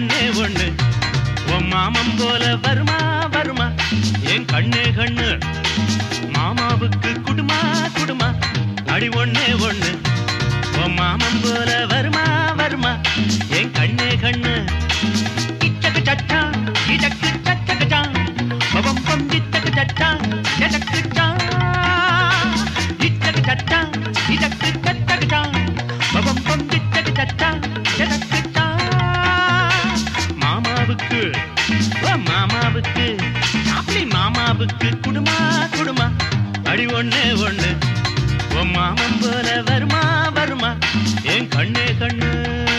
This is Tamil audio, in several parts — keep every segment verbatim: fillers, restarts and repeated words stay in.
ஒண்ணே ஒண்ணு உன் மாமன் போல வருமா வருமா என் கண்ணே கண்ணு மாமாவுக்கு குடுமா குடுமா அடி ஒண்ணே ஒண்ணு உன் மாமன் போல வருமா வருமா என் கண்ணே கண்ணு இச்சக்கு சச்சா இதக்கு சச்சகச்சா பவம் பம் இச்சக்கு சச்சா எதக்கு சா இச்சக்கு சச்சா இதக்கு சச்சகச்சா பவம் பம் இச்சக்கு சச்சா எதக்கு சா மாமாவுக்கு ஓ மாமாவுக்கு அப்படி மாமாவுக்கு குடுமா குடுமா அடி ஒண்ணே ஒண்ணு உன் மாமன் போல வருமா வருமா என் கண்ணே கண்ணு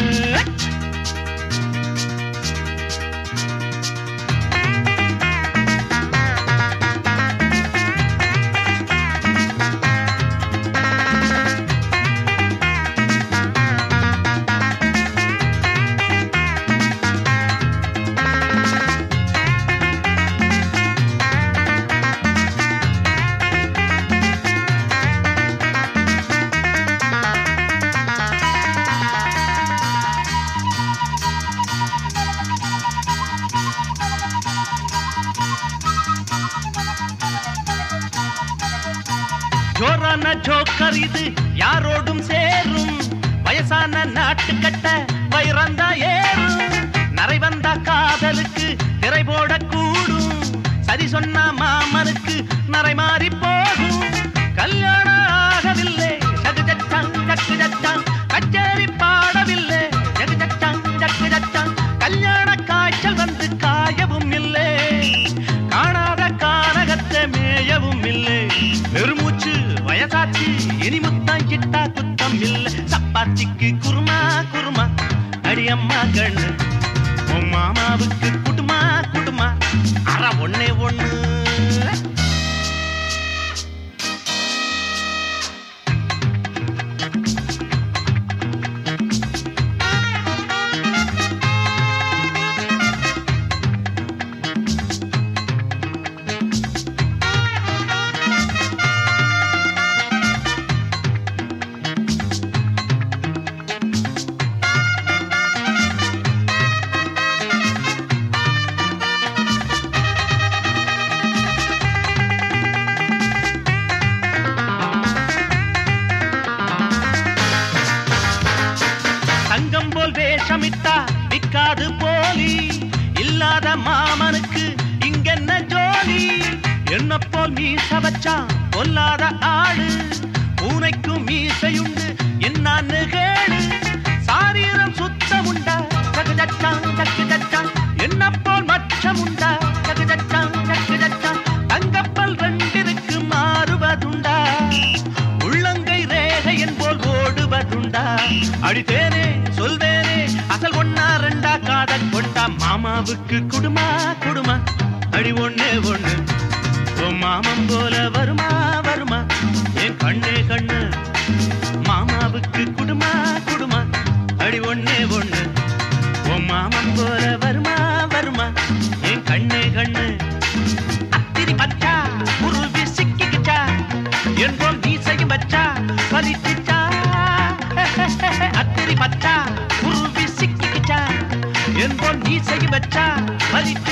ஜோரான ஜோக்கர் இது யாரோடும் சேரும் வயசான நாட்டு கட்ட வைரந்தா ஏறும் நரை வந்தா காதலுக்கு திரை போட கூடும் சரி சொன்ன மாமனுக்கு நரை மாறி போகும் கல்யாணம் ஆகவில்லை சகு சச்சாங் சக்கு சச்சாங் கச்சேரி பாடவில்லை ஜகு சச்சாங் சக்கு சச்சாங் கல்யாண காய்ச்சல் வந்து காயவும் இல்லை காணாத கானகத்தை மேயவும் இல்லை பெருமூச்சு வயசாச்சு இனி முத்தம் கிட்டா குத்தம் இல்ல சப்பாத்திக்கு குருமா குருமா அடி அம்மா கண்ணு உன் மாமாவுக்கு குடுமா குடுமா அற ஒண்ணே ஒண்ணு தங்கம் போல் வேஷமிட்டா விக்காது போலி இல்லாத மாமனுக்கு இங்கென்ன ஜோலி என்ன போல் மீச வச்சா பொல்லாத ஆடு பூனைக்கும் மீசையுண்டு என்னான்னு கேளு சாரீரம் சுத்தமுண்டா சகு சச்சாங் சக்கு சச்சாங் என்ன போல் மச்சமுண்டா சகு சச்சாங் சக்கு சச்சாங் தங்கப்பல் ரெண்டிற்கு மாறுவதுண்டா உள்ளங்கை ரேகையன் போல் ஓடுவதுண்டா அடித்தேனே சொல்வேனே அசல் ஒன்னா ரெண்டா காதல் கொண்டா மாமாவுக்கு குடுமா குடுமா அடி ஒண்ணே ஒண்ணு உன் மாமன் போல வருமா வருமா என் கண்ணே கண்ணு மாமாவுக்கு குடுமா குடுமா அடி ஒண்ணே ஒண்ணு உன் மாமன் போல வருமா வருமா என் கண்ணே கண்ணு அத்திரி பச்சா உருவி சிக்கிக்கிச்சா என் போல் மீசையும் வச்சா பலிச்சிச்சா அத்திரி பச்சா உருவி சிக்கிக்கிச்சா என் போல் மீசையும் வச்சா பலிச்சா